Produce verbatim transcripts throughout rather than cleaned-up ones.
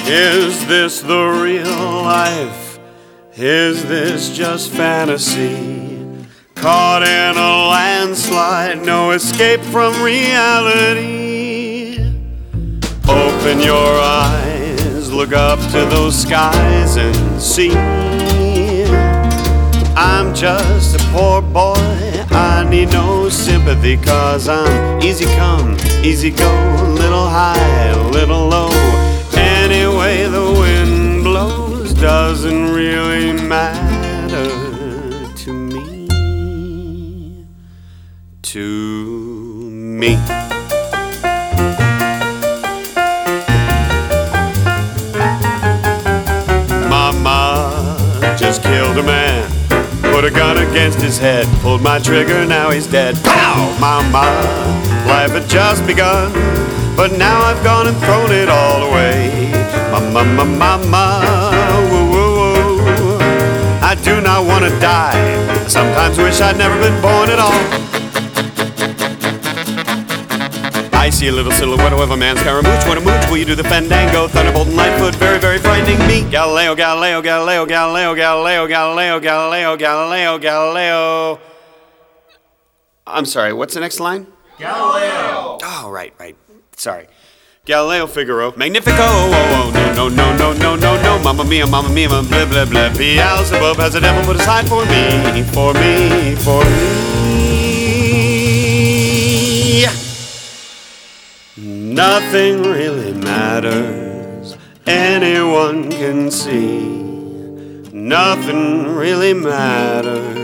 Is this the real life? Is this just fantasy? Caught in a landslide, no escape from reality. Open your eyes, look up to those skies and see. I'm just a poor boy, I need no sympathy, 'cause I'm easy come, easy go, little high, little low. Anyway the wind blows doesn't really matter to me, to me. Mama just killed a man, put a gun against his head, pulled my trigger, now he's dead. Pow! Mama, life had just begun, but now I've gone and thrown it all away. Mama, mama, mama, woo, woo, woo. I do not want to die, I sometimes wish I'd never been born at all. I see a little silhouette of a man's Scaramouche. What a mooch, will you do the fandango? Thunderbolt and Lightfoot, very, very frightening me. Galileo, Galileo, Galileo, Galileo, Galileo, Galileo, Galileo, Galileo, Galileo. I'm sorry, what's the next line? Galileo. Oh, right, right. Sorry. Galileo Figaro. Magnifico, oh, oh, no, no, no, no, no, no, no. Mamma mia, mamma mia, blah, blah, blah. Beelzebub has a devil put aside for me, for me, for me. Nothing really matters, anyone can see. Nothing really matters.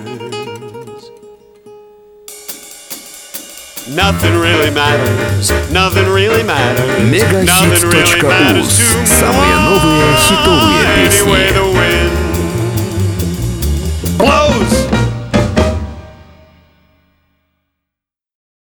Nothing really matters, nothing really matters. Мегахит.уз. Самые новые хитовые песни.